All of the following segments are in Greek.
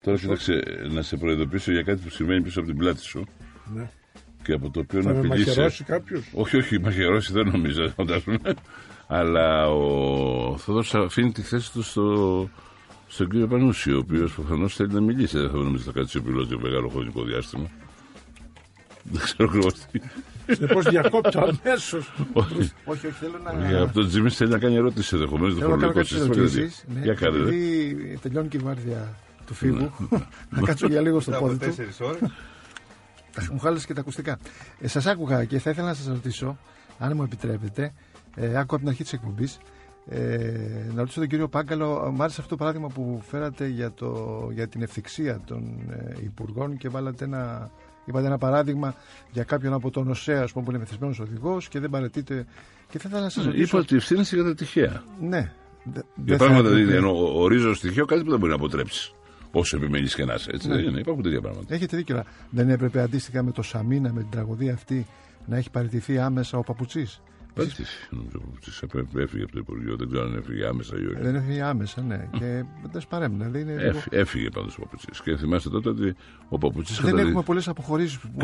Τώρα κοίταξε, να σε προειδοποιήσω για κάτι που συμβαίνει πίσω από την πλάτη σου. Ναι. Και από το οποίο Θα να με απειλήσει. μαχαιρώσει κάποιος? Όχι, μαχαιρώσει δεν νομίζω, φαντάζομαι. Αλλά ο Θόδωρος αφήνει τη θέση του στον κύριο Πανούση, ο οποίος προφανώς θέλει να μιλήσει. Δεν θα νομίζω ότι θα κάτσει σιωπηλός για μεγάλο χρονικό διάστημα. Δεν ξέρω ακριβώς τι. Συνεπώς διακόπτω αμέσως. Όχι, θέλω να. Για αυτό το Τζίμι θέλει να κάνει ερώτηση ενδεχομένως το Θέλω να κάνω φορολογικό κάποιες σύστημα. ερωτήσεις. Ναι, Για κάνετε. επειδή τελειώνει και η βάρδια του φίλου, να κάτσω για λίγο στο πόδι του. 4 ώρες. Μου χάλασε και τα ακουστικά. Σας άκουγα και θα ήθελα να σας ρωτήσω, αν μου επιτρέπετε, άκουγα από την αρχή της εκπομπής, να ρωτήσω τον κύριο Πάγκαλο. Μ' άρεσε αυτό το παράδειγμα που φέρατε για την ευθυξία των υπουργών και είπατε ένα παράδειγμα για κάποιον από τον ΟΣΕ, που είναι μεθυσμένος οδηγός και δεν παρετείται. Και θα ήθελα να σας ρωτήσω. Είπα ότι ευθύνεσαι για τα τυχαία. Ναι. Για πράγματα δηλαδή, ενώ ορίζω στοιχείο κάτι που δεν μπορεί να αποτρέψει. Όσο επιμένει και να είσαι. Έτσι δεν είναι. Υπάρχουν τέτοια πράγματα. Έχετε δίκιο. Δεν έπρεπε αντίστοιχα με το Σαμίνα, με την τραγωδία αυτή, να έχει παραιτηθεί άμεσα ο Παπουτσής? Παραιτήθη. Νομίζω ο Παπουτσής έφυγε από το Υπουργείο. Δεν ξέρω αν έφυγε άμεσα ή όχι. Δεν έφυγε άμεσα, ναι. Και δεν σπαρέμεινε. Έφυγε πάντως ο Παπουτσής. Και θυμάστε τότε ότι ο Παπουτσής δεν έχουμε πολλές αποχωρήσεις που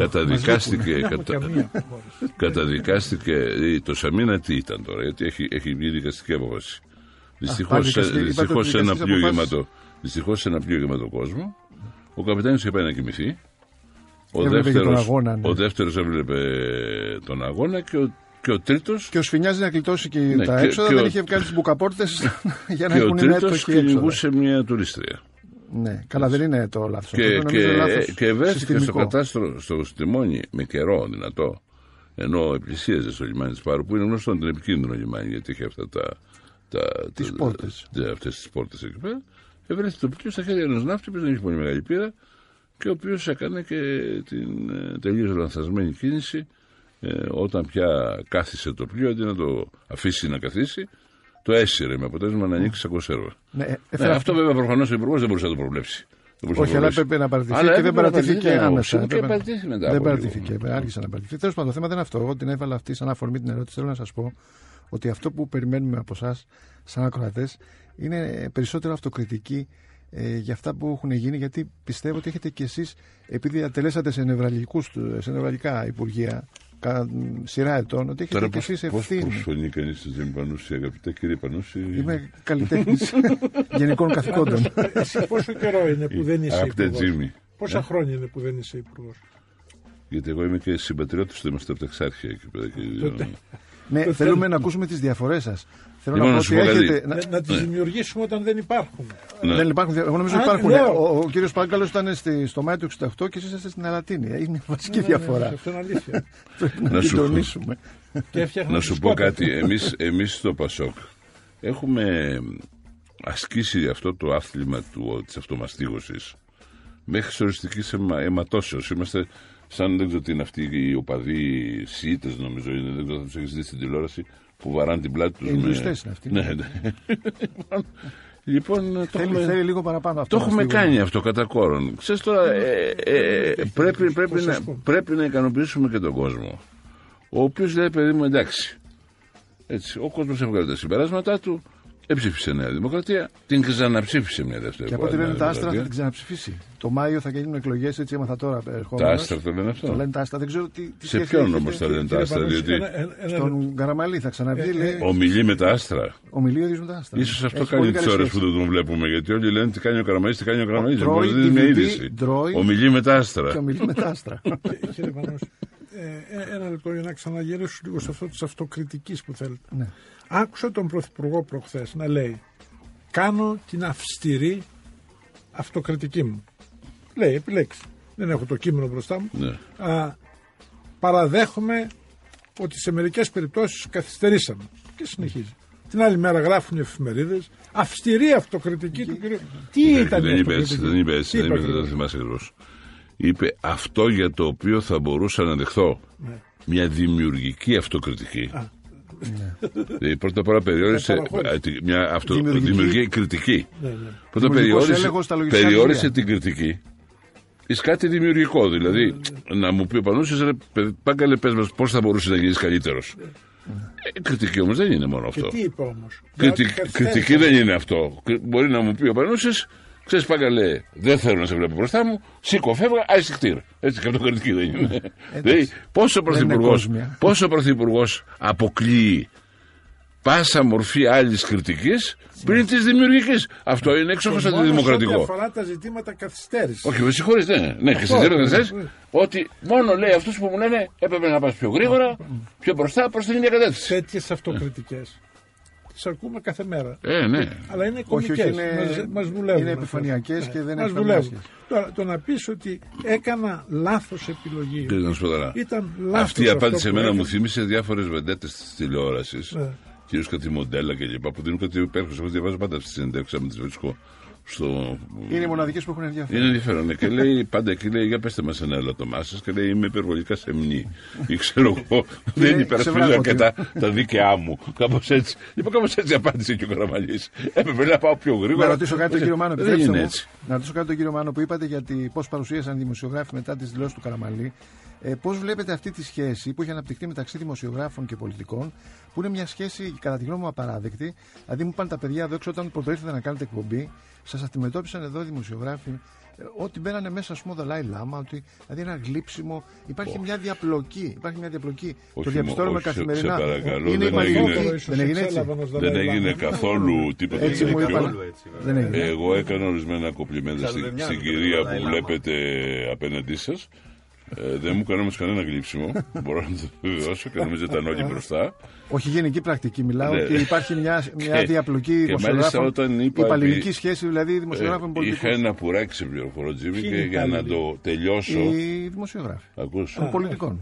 καταδικάστηκε. Το Σαμίνα τι ήταν τώρα? Γιατί έχει βγει δικαστική απόφαση. Δυστυχώς σε ένα πλοίο γεμάτο κόσμο, ο καπιτάνιος είχε πάει να κοιμηθεί. Ο δεύτερος έβλεπε τον αγώνα και ο τρίτος. Και ο Σφινιάζη να γλιτώσει και τα έξοδα, δεν είχε κάνει τις μπουκαπόρτες για να έχουν νέτο και έξοδα. Και ο τρίτος κυνηγούσε μια τουρίστρια. Ναι, καλά, δεν είναι το λάθος. Και βρέθηκε στο κατάστρο, στο τιμόνι, με καιρό δυνατό, ενώ πλησίαζε στο λιμάνι της Πάρου, που είναι γνωστό ότι είναι επικίνδυνο λιμάνι, γιατί είχε αυτά τις πόρτες. Αυτές τις πόρτες εκεί πέρα. Βρέθηκε το πλοίο στα χέρια ενός ναύτη που δεν είχε πολύ μεγάλη πείρα και ο οποίος έκανε και την τελείως λανθασμένη κίνηση όταν πια κάθισε το πλοίο, αντί να το αφήσει να καθίσει, το έσυρε με αποτέλεσμα να ανοίξει σαν κονσέρβα. Αυτό βέβαια προφανώς ο Υπουργός δεν μπορούσε να το προβλέψει. Όχι, αλλά έπρεπε να παραιτηθεί και δεν παραιτηθήκε άμεσα. Και παραιτήθη μετά. Δεν παραιτηθήκε, άρχισε να παραιτηθεί. Τέλος πάντων, το θέμα δεν είναι αυτό. Εγώ την έβαλα αυτή σαν αφορμή την ερώτηση. Θέλω να σας πω ότι αυτό που περιμένουμε από εσάς σαν ακροατές είναι περισσότερο αυτοκριτική για αυτά που έχουν γίνει, γιατί πιστεύω ότι έχετε κι εσείς, επειδή ατελέσατε σε νευραλγικά υπουργεία σειρά ετών, ότι έχετε κι εσείς ευθύνη. Πώς φωνεί κανείς στη Τζίμι Πανούση, αγαπητέ κύριε Πανούση? Είμαι καλλιτέχνης γενικών καθηκόντων. Εσύ πόσο καιρό είναι που δεν είσαι υπουργός? Πόσα χρόνια είναι που δεν είσαι υπουργός? Γιατί εγώ είμαι και συμπατριώτης του, είμαστε από τα Εξάρχεια εκεί πέρα. Ναι, θέλουμε να ακούσουμε τις διαφορές σας. Θέλω να πω ότι έχετε. Να τις δημιουργήσουμε όταν δεν υπάρχουν. Δεν υπάρχουν. Εγώ νομίζω ότι υπάρχουν. Ο κύριος Πάγκαλος ήταν στο Μάιο του 68 και εσείς είστε στην Αλατίνη. Είναι βασική διαφορά. Αυτό είναι αλήθεια. Να συντονίσουμε. Να σου πω κάτι. Εμείς στο Πασόκ έχουμε ασκήσει αυτό το άθλημα της αυτομαστίγωσης μέχρι οριστικής αιματώσεως. Είμαστε σαν, δεν ξέρω τι είναι αυτοί οι οπαδοί Σιήτες, νομίζω είναι, δεν ξέρω αν τους έχεις δει στην τηλεόραση, που βαράνε την πλάτη τους. Οι ληστές είναι αυτοί. Ναι. Λοιπόν, θέλει λίγο παραπάνω αυτό. Το έχουμε κάνει αυτό κατά κόρον. Ξέρεις τώρα, πρέπει να ικανοποιήσουμε και τον κόσμο, ο οποίος λέει, παιδί μου, εντάξει. Έτσι, ο κόσμος έβγαλε τα συμπεράσματά του, Εψήφισε Νέα Δημοκρατία, την ξαναψήφισε μια δεύτερη. Και από ό,τι λένε τα άστρα θα την ξαναψηφίσει. Το Μάιο θα γίνουν εκλογές, έτσι έμαθα τώρα. Τα άστρα το λένε αυτό. Το λένε τα άστρα, δεν ξέρω τι. Σε ποιον όμως τα λένε τα άστρα, διότι. Στον Καραμαλή θα ξαναβγεί. Ομιλεί με τα άστρα. Ομιλεί ο ίδιος με τα άστρα. Ίσως αυτό κάνει τις ώρες που δεν τον βλέπουμε, γιατί όλοι λένε τι κάνει ο Καραμαλής, τι κάνει ο Καραμαλής. Δεν μπορεί να δει μια είδηση. Ομιλεί με τα άστρα. Και ομιλεί με τα άστρα. Κύριε Πανούση, ένα λεπτό για να ξαναγυρίσω λίγο σε αυτό τη αυτοκριτική που θέλετε. Ναι. Άκουσα τον Πρωθυπουργό προχθές να λέει: κάνω την αυστηρή αυτοκριτική μου. Λέει, επιλέξει. Δεν έχω το κείμενο μπροστά μου. Ναι. Παραδέχομαι ότι σε μερικές περιπτώσεις καθυστερήσαμε. Και συνεχίζει. Την άλλη μέρα γράφουν οι εφημερίδες αυστηρή αυτοκριτική του κυρίου. Τι ήταν η αυτοκριτική? Δεν είπε έτσι, δεν θυμάσαι ακριβώς. Είπε αυτό για το οποίο θα μπορούσα να δεχθώ μια δημιουργική αυτοκριτική. Πρώτα απ' όλα περιόρισε μια δημιουργική κριτική. Πρώτα περιόρισε την κριτική εις κάτι δημιουργικό. Δηλαδή να μου πει ο Πανούσης, Πάγκαλε, πες μας πώς θα μπορούσε να γίνεις καλύτερος. Κριτική όμως δεν είναι μόνο αυτό. Και τι είπε όμως? Κριτική δεν είναι αυτό. Μπορεί να μου πει ο Πανούσης, Ξέρεις, Πάγκα, λέει, δεν θέλω να σε βλέπω μπροστά μου, σήκω, φεύγα, άισε κτήρα. Έτσι, και αυτοκριτική δεν είναι. Δηλαδή, πόσο πρωθυπουργός αποκλείει πάσα μορφή άλλης κριτικής πριν της δημιουργικής. Αυτό είναι έξοχος αντιδημοκρατικό. Ό,τι αφορά τα ζητήματα καθυστέρησης. Όχι, με συγχωρείτε, ναι, καθυστέρησης. Ότι μόνο λέει αυτούς που μου λένε έπρεπε να πας πιο γρήγορα, πιο μπροστά, προς την ίδια κατεύθυνση. Τέτοιες αυτοκριτικές τις ακούμε κάθε μέρα. Ναι. Αλλά είναι κωμικές. Μας δουλεύουν. Είναι επιφανειακές και δεν μας δουλεύουν. Τώρα, το να πεις ότι έκανα λάθος επιλογή. Ήταν λάθος. Αυτή η απάντηση εμένα μου θύμισε διάφορες βεντέτες της τηλεόρασης. Κυρίως κάτι μοντέλα και λοιπά που δίνουν κάτι υπέροχο. Εγώ διαβάζω πάντα αυτές τις συνεντεύξεις, με τις βρίσκω Είναι οι μοναδικές που έχουν ενδιαφέρον. Είναι ενδιαφέρον. Ναι. Και λέει πάντα εκεί, λέει, για πέστε μας ένα ελαττωμά σας, και λέει, είμαι υπερβολικά σεμνή. Ή ξέρω εγώ, δεν υπερασπίζω αρκετά τα δίκαιά μου. Κάπως έτσι. Λοιπόν, κάπως έτσι απάντησε και ο Καραμανλής. Έπρεπε να πάω πιο γρήγορα. Να ρωτήσω κάτι τον κύριο Μάνο. Να ρωτήσω κάτι τον κύριο Μάνο που είπατε γιατί πώς παρουσίασαν οι δημοσιογράφοι μετά τις δηλώσεις του Καραμανλή. Πώς βλέπετε αυτή τη σχέση που έχει αναπτυχθεί μεταξύ δημοσιογράφων και πολιτικών, που είναι μια σχέση κατά τη γνώμη μου απαράδεκτη. Δηλαδή, μου είπαν τα παιδιά εδώ έξω όταν πρωτοήρθατε να κάνετε εκπομπή, σας αντιμετώπισαν εδώ οι δημοσιογράφοι, ότι μπαίνανε μέσα, ας πούμε, Δαλάι Λάμα, ότι δηλαδή ένα γλύψιμο. Υπάρχει μια διαπλοκή. Το διαπιστώνουμε καθημερινά. Είναι δεν έγινε έτσι. Δεν έγινε καθόλου τίποτα τέτοιο. Εγώ έκανα ορισμένα κομπλιμέντα στην κυρία που βλέπετε απέναντί σας. Δεν μου έκανε όμως κανένα γλύψιμο. Μπορώ να το βεβαιώσω και νομίζω ήταν όλοι μπροστά. Όχι γενική πρακτική, μιλάω ότι υπάρχει μια διαπλοκή δημοσιογράφων. Υπαλληλική σχέση δηλαδή δημοσιογράφων με πολιτικούς. Είχα ένα πουράκι σε πληροφορώ, Τζίμι, και για να το τελειώσω. Οι δημοσιογράφοι. Των πολιτικών.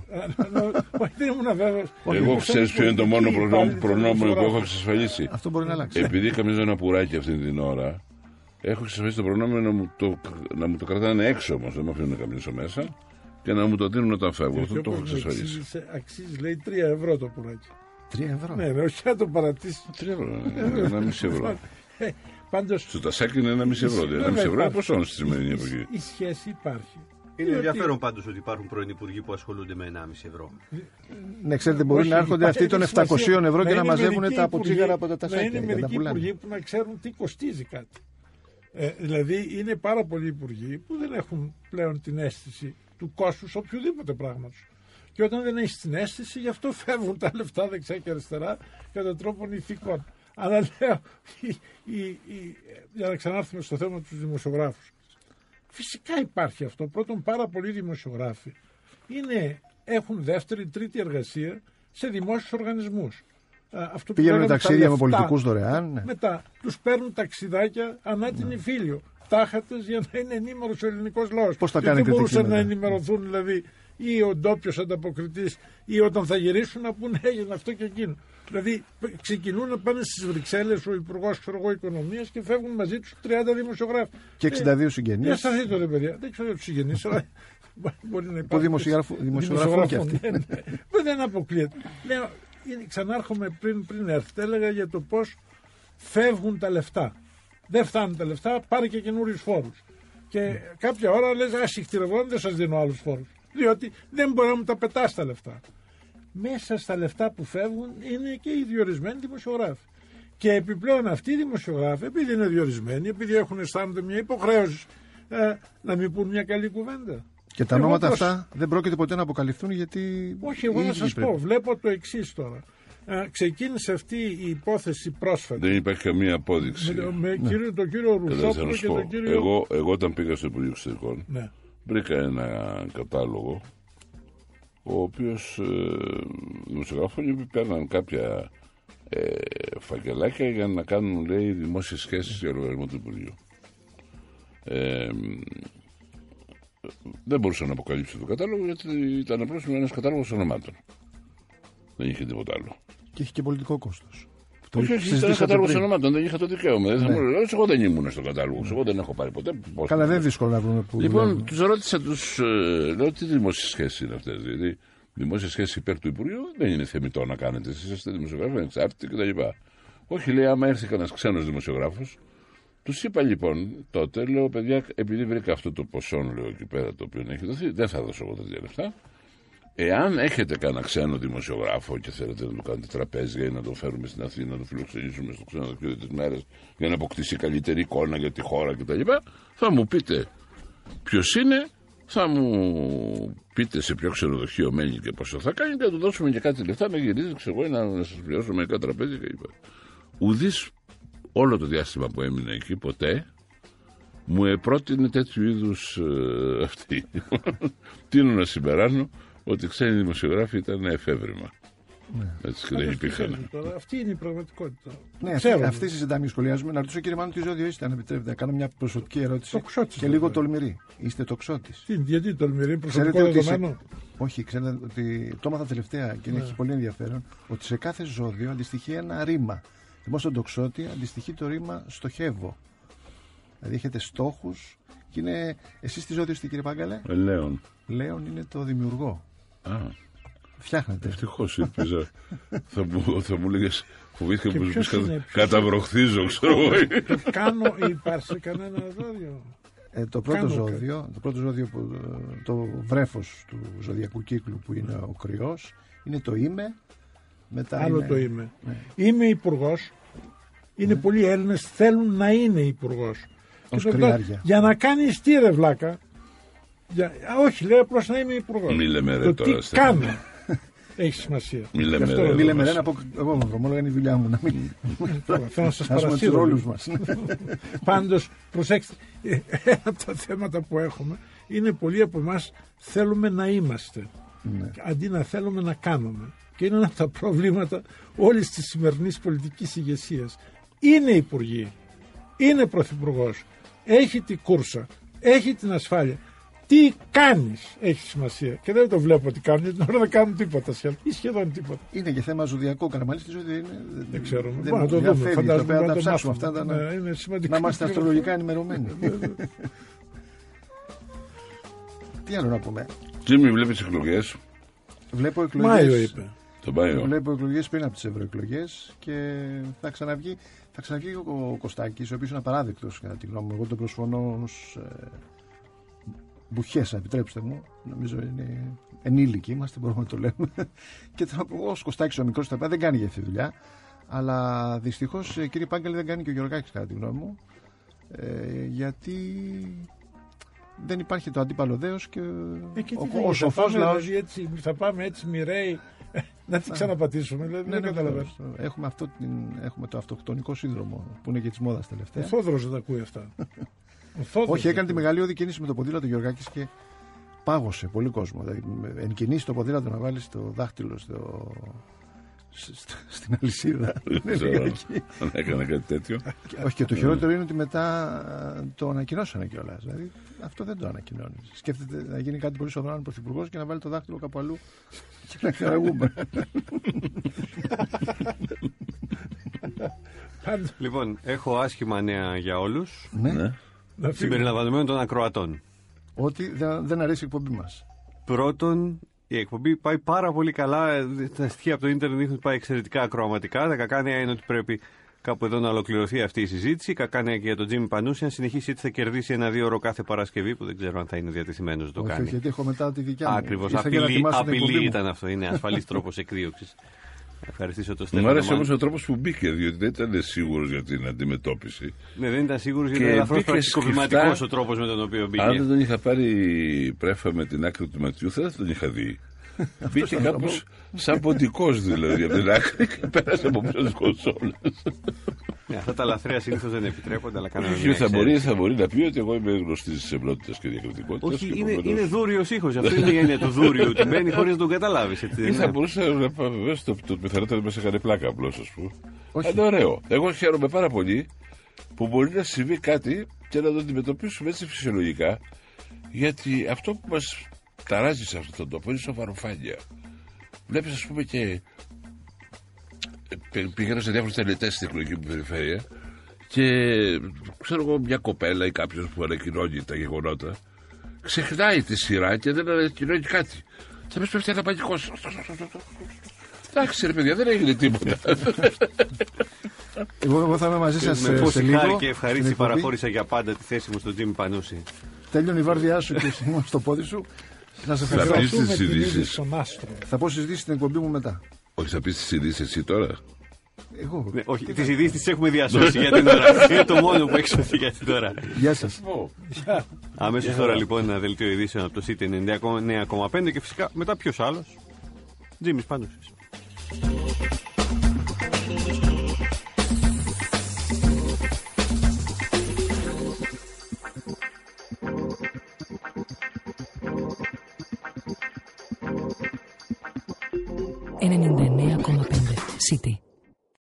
Εγώ ξέρεις ποιο είναι το μόνο προνόμιο που έχω εξασφαλίσει. Αυτό μπορεί να αλλάξει. Επειδή είχα ένα πουράκι αυτή την ώρα, έχω εξασφαλίσει το προνόμιο να μου το κρατάνε έξω όμως, δεν με αφήνουν να καμπνίσω μέσα. Και να μου το δίνουν όταν φεύγω. Αυτό το έχω εξασφαλίσει. Αξίζει, λέει, 3 ευρώ το πουράκι. 3 ευρώ. Ναι, όχι να το παρατήσει. 3 ευρώ. 1,5 ευρώ. Πάντως, στο τασάκι είναι 1,5 ευρώ. 1,5 ευρώ είναι ποσό στη σημερινή εποχή. Η σχέση υπάρχει. Είναι ενδιαφέρον πάντως ότι υπάρχουν πρώην υπουργοί που ασχολούνται με 1,5 ευρώ. Ναι, ξέρετε, μπορεί να έρχονται αυτοί των 700 ευρώ και να μαζεύουν τα αποτσίγαρα από τα τασάκια. Να είναι μερικοί υπουργοί που να ξέρουν τι κοστίζει κάτι. Δηλαδή, είναι πάρα πολλοί υπουργοί που δεν έχουν πλέον την αίσθηση του κόστους οποιοδήποτε πράγματος. Και όταν δεν έχεις την αίσθηση, γι' αυτό φεύγουν τα λεφτά δεξιά και αριστερά κατά τρόπον ηθικών. Αλλά λέω, για να ξανάρθουμε στο θέμα του δημοσιογράφους. Φυσικά υπάρχει αυτό. Πρώτον, πάρα πολλοί δημοσιογράφοι έχουν δεύτερη, τρίτη εργασία σε δημόσιους οργανισμούς. Πηγαίνουν ταξίδια με πολιτικούς δωρεάν. Ναι. Μετά τους παίρνουν ταξιδάκια ανά την Ιφίλιο. Τάχατες για να είναι ενήμερος ο ελληνικός λαός. Πώς θα κάνει δεν μπορούσαν να ενημερωθούν δηλαδή ή ο ντόπιος ανταποκριτής ή όταν θα γυρίσουν να πούνε έγινε αυτό και εκείνο. Δηλαδή ξεκινούν να πάνε στις Βρυξέλλες ο Υπουργός Οικονομίας και φεύγουν μαζί τους 30 δημοσιογράφοι. Και 62 συγγενείς. Για σας το παιδιά. Δεν ξέρω τους συγγενείς, αλλά μπορεί να υπάρχει. Δημοσιογράφων και αυτοί. Δεν αποκλείεται. Λέω, ξανάρχομαι πριν έρθετε, έλεγα για το πώς φεύγουν τα λεφτά. Δεν φτάνουν τα λεφτά, πάρε και καινούριους φόρους. Και κάποια ώρα λες, ασυχτηρευόν, δεν σας δίνω άλλους φόρους. Διότι δεν μπορεί να μου τα πετάς τα λεφτά. Μέσα στα λεφτά που φεύγουν είναι και οι διορισμένοι δημοσιογράφοι. Και επιπλέον αυτοί οι δημοσιογράφοι, επειδή είναι διορισμένοι, επειδή έχουν αισθάνονται μια υποχρέωση να μην πούν μια καλή κουβέντα. Και τα ονόματα αυτά δεν πρόκειται ποτέ να αποκαλυφθούν γιατί. Όχι, εγώ να σας πω, βλέπω το εξής τώρα. Ξεκίνησε αυτή η υπόθεση πρόσφατα. Δεν υπάρχει καμία απόδειξη. Με τον κύριο Ρουσόπουλο και τον κύριο. Εγώ όταν πήγα στο Υπουργείο Εξωτερικών, βρήκα ένα κατάλογο, ο οποίος δημοσιογράφοι παίρναν κάποια φακελάκια για να κάνουν, λέει, δημόσιες σχέσεις για λογαριασμό του Υπουργείου. Δεν μπορούσα να αποκαλύψω το κατάλογο γιατί ήταν απλώς ένας κατάλογος ονομάτων. Δεν είχε τίποτα άλλο. Και είχε και πολιτικό κόστος. Όχι, ήταν ένα κατάλογο ονομάτων, δεν είχα το δικαίωμα. Εγώ δεν ήμουν στον κατάλογο, εγώ δεν έχω πάρει ποτέ. Καλά, δεν είναι δύσκολο να βρούμε πού. Λοιπόν, τους ρώτησα, λέω τι δημόσιες σχέσεις είναι αυτές. Δηλαδή, δημόσιες σχέσεις υπέρ του Υπουργείου δεν είναι θεμιτό να κάνετε. Εσείς είστε δημοσιογράφοι, ανεξάρτητοι κτλ. Όχι, λέει, άμα έρθει κανένας ξένος δημοσιογράφος. Τους είπα λοιπόν τότε, λέω, παιδιά, επειδή βρήκα αυτό το ποσό, λέω, εκεί πέρα το οποίο έχει δοθεί, δεν θα δώσω εγώ τέτοια λεφτά. Εάν έχετε κανένα ξένο δημοσιογράφο και θέλετε να του κάνετε τραπέζια ή να τον φέρουμε στην Αθήνα, να τον φιλοξενήσουμε στο ξενοδοχείο τις μέρες για να αποκτήσει καλύτερη εικόνα για τη χώρα κτλ., θα μου πείτε ποιος είναι, θα μου πείτε σε ποιο ξενοδοχείο μένει και πόσο θα κάνει και να του δώσουμε και κάτι λεφτά να γυρίζει, ξέρω εγώ, να σας πληρώσω μερικά τραπέζια κλπ. Ουδής όλο το διάστημα που έμεινα εκεί ποτέ μου επρότεινε τέτοιου είδους αυτή. Τίνω να συμπεράνω ότι ξένοι δημοσιογράφοι ήταν εφεύρημα. Ναι. Έτσι και δεν υπήρχαν. Αυτή είναι η πραγματικότητα. Ναι, αυτή συζητάμε και σχολιάζουμε. Να ρωτήσω, κύριε Μάνο, τι ζώδιο είστε, αν επιτρέπετε. Να κάνω μια προσωπική ερώτηση. Και λίγο τολμηρή. Είστε τοξότης. Γιατί τολμηρή, προσωπικό δεδομένο. Όχι, ξέρετε ότι το έμαθα τελευταία και έχει πολύ ενδιαφέρον ότι σε κάθε ζώδιο αντιστοιχεί ένα ρήμα. Λοιπόν, στον τοξότη αντιστοιχεί το ρήμα στοχεύω. Δηλαδή έχετε στόχους και είναι. Εσείς τι ζώδιο είστε, κύριε Πάγκαλε? Λέων. Λέων είναι το δημιουργό. Φτιάχνετε. Ευτυχώς ήλπιζα. θα μου λέγες, φοβήθηκα που μου καταβροχθίζω, ξέρω εγώ. Κάνω, υπάρχει κανένα ζώδιο? Το πρώτο ζώδιο, το βρέφος του ζωδιακού κύκλου που είναι ο Κρυός, είναι το είμαι. Μετά άλλο το είμαι. Ναι. Είμαι υπουργός. Είναι πολλοί Έλληνες θέλουν να είναι υπουργός. Για να κάνεις τι ρε βλάκα? Όχι, λέω απλώς να είμαι υπουργός. Μη λέμε ρε το τώρα. Τι κάνω έχει σημασία. Μη λέμε ρε. Εγώ με δρομόλογα είναι η δουλειά μου. Θέλω να σας παρασύρω όλους μας. Πάντως, προσέξτε, ένα από τα θέματα που έχουμε είναι πολλοί από εμάς θέλουμε να είμαστε. Αντί να θέλουμε να κάνουμε. Και είναι ένα από τα προβλήματα όλης της σημερινής πολιτικής ηγεσίας. Είναι υπουργοί, είναι πρωθυπουργός, έχει την κούρσα, έχει την ασφάλεια. Τι κάνεις έχει σημασία. Και δεν το βλέπω τι κάνουν, γιατί τώρα δεν κάνουν τίποτα σχεδόν τίποτα. Είναι και θέμα ζωδιακό. Καραμαλής τι ζώδιο είναι? Δεν ξέρω. Μπορούμε να το δούμε. Φαντάζομαι να τα ψάξουμε αυτά. Να είμαστε αστρολογικά ενημερωμένοι. Τι άλλο να πούμε? Τζίμι, βλέπεις εκλογές? Βλέπω εκλογές. Μάιο είπε. Βλέπω εκλογές πριν από τις ευρωεκλογές και θα ξαναβγεί ο Κωστάκης, ο οποίος είναι απαράδεκτος κατά τη γνώμη μου. Εγώ τον προσφωνώ ως μπουχές, επιτρέψτε μου. Νομίζω είναι ενήλικοι είμαστε, μπορούμε να το λέμε. Και ως Κωστάκης ο μικρός δεν κάνει για αυτή τη δουλειά. Αλλά δυστυχώς, κύριε Πάγκαλη, δεν κάνει και ο Γεωργάκης κατά τη γνώμη μου. Γιατί δεν υπάρχει το αντίπαλο δέος και ο σοφός λαός. Θα πάμε έτσι μοιραίοι να την ξαναπατήσουμε. Δεν καταλαβαίνω. Έχουμε το αυτοκτονικό σύνδρομο που είναι και της μόδας τελευταία. Ο Θόδωρος δεν τα ακούει αυτά. Όχι, έκανε τη μεγάλη όδη κίνηση με το ποδήλατο Γεωργάκης και πάγωσε πολύ κόσμο. Δηλαδή, εν κινήσει το ποδήλατο να βάλει το δάχτυλο στην αλυσίδα. Αν έκανε κάτι τέτοιο. Όχι, και το χειρότερο είναι ότι μετά το ανακοινώσανε κιόλας. Δηλαδή αυτό δεν το ανακοινώνει. Σκέφτεται να γίνει κάτι πολύ σοβαρό πρωθυπουργός και να βάλει το δάχτυλο κάπου αλλού και να χαραγούμε. Λοιπόν, έχω άσχημα νέα για όλους. Ναι. Συμπεριλαμβανομένων των ακροατών. Ότι δεν αρέσει η εκπομπή μας. Πρώτον, η εκπομπή πάει πάρα πολύ καλά. Τα στοιχεία από το ίντερνετ δείχνουν ότι πάει εξαιρετικά ακροαματικά. Τα κακάνια είναι ότι πρέπει κάπου εδώ να ολοκληρωθεί αυτή η συζήτηση. Κακάνια και για τον Τζίμι Πανούση. Αν συνεχίσει έτσι θα κερδίσει 1-2 ώρο κάθε Παρασκευή, που δεν ξέρω αν θα είναι διατεθειμένος να το κάνει. Όχι, γιατί έχω μετά τη δικιά μου. Ακριβώς. Απειλή ήταν αυτό. Είναι ασφαλής τρόπος εκδίωξης. Ευχαριστήσω τον Στέφανο. Μου άρεσε όμως ο τρόπος που μπήκε, διότι δεν ήταν σίγουρος για την αντιμετώπιση. Ναι, δεν ήταν σίγουρος γιατί ήταν ελαφρώς πρακτικοποιηματικός ο τρόπος με τον οποίο μπήκε. Αν δεν τον είχα πάρει πρέφα με την άκρη του ματιού, θα τον είχα δει. Μπήκε κάπως σαν ποντικός δηλαδή από την άκρη και πέρασε από πίσω τις κονσόλες. Αυτά τα λαθρέα συνήθως δεν επιτρέπονται, αλλά κάναμε. Θα μπορεί να πει ότι εγώ είμαι γνωστή τη εμπλότητας και διακριτικότητας. Όχι, είναι δούριος ήχος. Αυτό είναι η έννοια του δούριου. Ότι μπαίνει χωρίς να τον καταλάβεις. Ή θα μπορούσε να πει το πιθανότερο μέσα έκανε πλάκα απλώς, ας πούμε. Είναι ωραίο. Εγώ χαίρομαι πάρα πολύ που μπορεί να συμβεί κάτι και να το αντιμετωπίσουμε έτσι φυσιολογικά, γιατί αυτό που μας ταράζει σε αυτόν τον τόπο είναι σοβαροφάνεια. Βλέπεις, ας πούμε, και πηγαίνω σε διάφορους τελετές στην εκλογική μου περιφέρεια και ξέρω εγώ μια κοπέλα ή κάποιος που ανακοινώνει τα γεγονότα ξεχνάει τη σειρά και δεν ανακοινώνει κάτι. Θα πες πέφτει ένα παγικός. Εντάξει ρε παιδιά, δεν έγινε τίποτα. Εγώ θα είμαι μαζί σας σε λίγο. Χάρη και ευχαρίστηση παραχώρησα για πάντα τη θέση μου στον Τζίμι Πανούση. Τέλειωνε η βάρδιά σου και ήμουν στο πόδι σου. Θα πεις τις ειδήσεις. Θα πω συζητήσεις στην εκπομπή μου μετά. Όχι, θα πεις τις ειδήσεις εσύ τώρα. Εγώ. Ναι, όχι, τις ειδήσεις τις έχουμε διασώσει για την ώρα. Είναι το μόνο που έχει σωθεί για την ώρα. Γεια σας. Αμέσως τώρα λοιπόν ένα δελτίο ειδήσεων από το City 99,5 και φυσικά μετά ποιος άλλος. Τζίμις Πανούσης. «99,5 City».